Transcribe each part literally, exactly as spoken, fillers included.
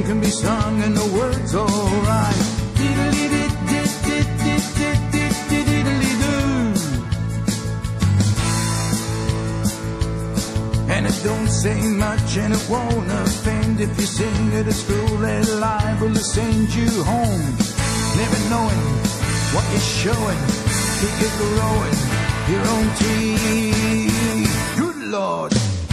can be sung and the words alright. And it don't say much and it won't offend if you sing it at school. They're liable to send you home, never knowing what you're showing. Keep it growing, your own tea. Good Lord.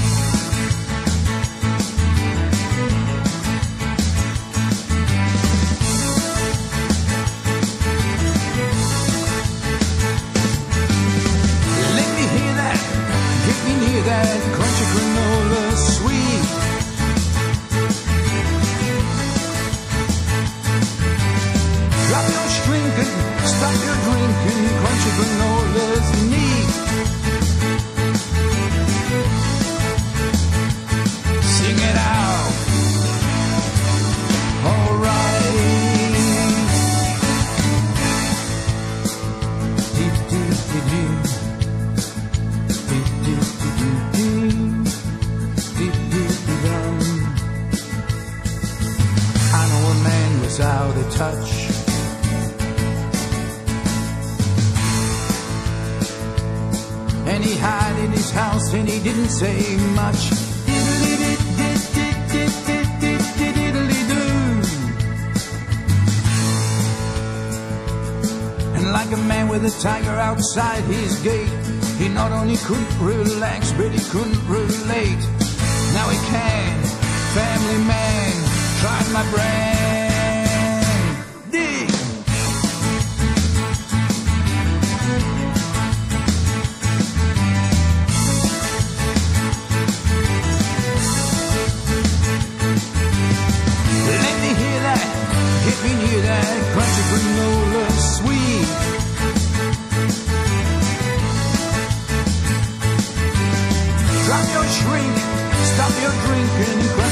Let me hear that, get me near that crunchy granola sweet. Drop your drinking, stop your drinking, crunchy granola's neat. Sing it out, alright. Deep, deep, deep, deep. Deep, deep, deep, deep, deep, deep, deep. I know a man without a touch, and he hid in his house and he didn't say much. And like a man with a tiger outside his gate, he not only couldn't relax, but he couldn't relate. Now he can, family man, tried my brain. Dig! Let me hear that, get me near that crunchy granola sweet. Drop your shrink, stop your drinking,